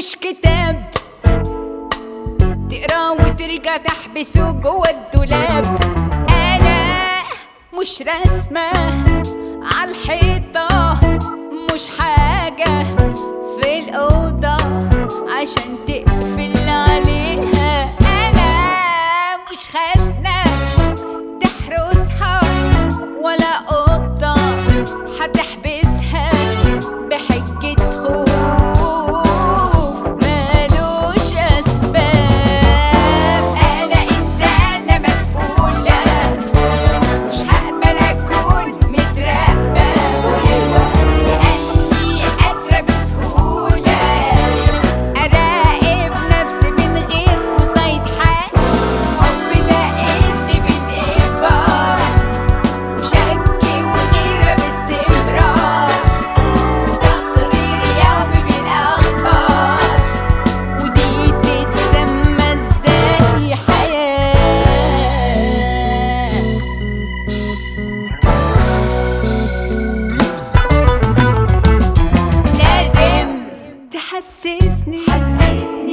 مش كتاب تقرا وترجع تحبسه جوه الدولاب. انا مش رسمة عالحيطة، مش حاجة في الأوضة عشان تقفل عليها. أنا مش خزنة تحرسها ولا قطة هتحبسها بحجة خوف مالوش أسباب. أنا إنسانة مسؤولة، مش هقبل أكون متراقبة طول الوقت، لأني قادرة بسهولة أراقب نفسي من غير قصيد حد. حب ده اللي بالإجبار وشك وغيرة باستمرار، وتقرير يومي بالأخبار، ودي تتسمى ازاي حياة؟ لازم تحسسني